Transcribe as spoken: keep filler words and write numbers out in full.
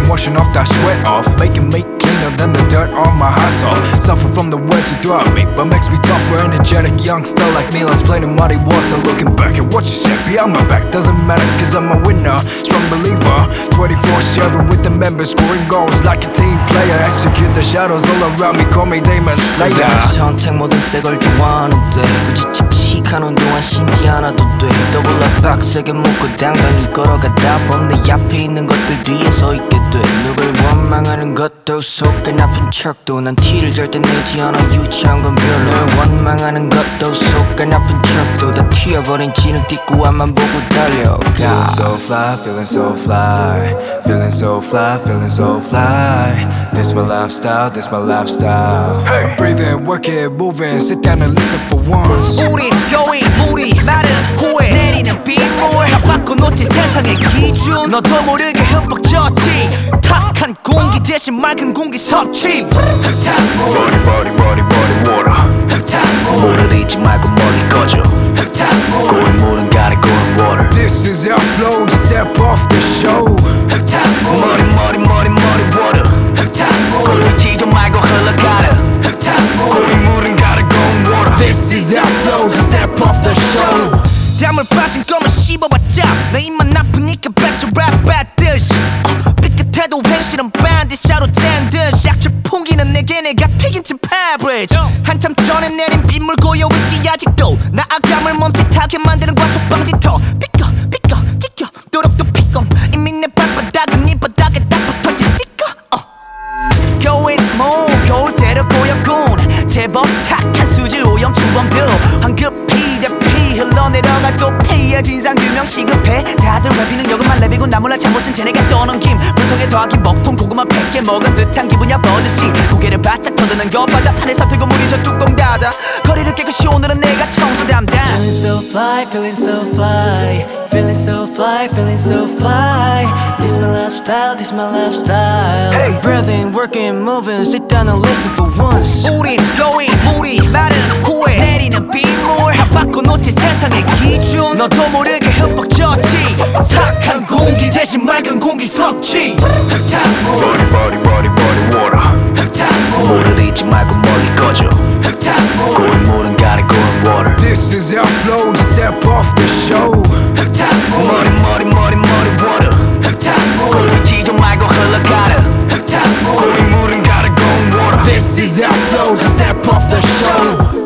I'm washing off that sweat off, making me cleaner than the dirt on my hot top. Suffer from the words you throw at me, but makes me tougher. Energetic youngster like me, let's play in muddy water. Looking back at what you said behind my back doesn't matter, cause I'm a winner, strong believer. Twenty-four seven with the members, scoring goals like a team player. Execute the shadows all around me, call me Demon Slayer. 선택 모든 새걸 좋아하는데 굳이 칙칙한 운동화 신지 않아도 돼. 더블라 빡세게 묶고 당당히 걸어가다 보면 내 앞에 있는 것들 뒤에 서 있게 돼. 누굴 원망하는 것도 속에 나쁜 척도 난 티를 절대 내지 않아. 유치한 건 별로. 널 원망하는 것도 속에 나쁜 척도 다 튀어버린 지능 딛고 앞만 보고 달려가. Feeling so fly, feeling so fly, feeling so fly, feeling so fly. This my lifestyle, this my lifestyle. I'm breathing, working, moving, sit down and listen for once. 우린 going, 우리 말은 후회 내리는 빗물 다 바꿔놓지 세상의 기준. 너도 모르게 흠뻑 젖지 탁한 공기 대신 맑은 공기 섭취. 흙탕물 Body body body body water. 흙탕물 물을 잊지 말고 멀리 꺼져. 흙탕물 고인 물은 가리 고인 water. This is our flow, just step off the show. 흙탕물 머리 머리 머리 머리 water. 흙탕물 고이지 좀 말고 흘러가라. 흙탕물 고인 물은 가리 고인 water. This is our flow, just step off the show. 땀을 빠진 거면 씹어봤자 내 입만 나쁘니까 배치 랩 받듯이 어, 삐끗해도 행실은 반드시로 짠듯 약줄 풍기는 내게 내가 튀긴 침 패브리지. 한참 전에 내린 빗물 고여있지 아직도 나아감을 멈칫하게 만드는 과속방지터. 삐꺼 삐꺼 찢겨 도록도 피꺼 이미 내 발바닥은 이 바닥에 딱 붙어진 스티커. 어. Going more 겨울 때려 보였군 제법 탁한 수질 오염 주범들 황급히 대피 흘러내려가 또 피해 진상규명 시급해. 다들 랩이는 여금만 랩이고 나 몰라 잘못은 쟤네가 떠넘김. 물통에 더하기 먹통 고구마 백 개 먹은 듯한 기분이야 버젓이. 고개를 바짝 터드는 곁바닥 판에서 들고 물이 저 뚜껑 닫아. 거리를 깨끗이 오늘은 내가 청소 담당. Feeling so fly, feeling so fly, feeling so fly, feeling so fly. This my lifestyle, this my lifestyle. I'm breathing, working, moving, sit down and listen for once. 우린 going, 우리 말은 후회 내리는 빗물 다 바꿔놓지 세상의 기준. 너도 모르게 흠뻑 젖지 탁한 공기 대신 맑은 공기 섭취. 흙탕물 Body body body body water. 흙탕물 물을 잊지 말고 멀리 꺼져. 흙탕물 고인 물은 가리 고인 water. This is our flow, just step off the show. 흙탕물 머리 머리 머리 머리 water. 흙탕물 고이지 좀 말고 흘러가라. 흙탕물 고인 물은 가리 고인 water. This is our flow, just step off the show.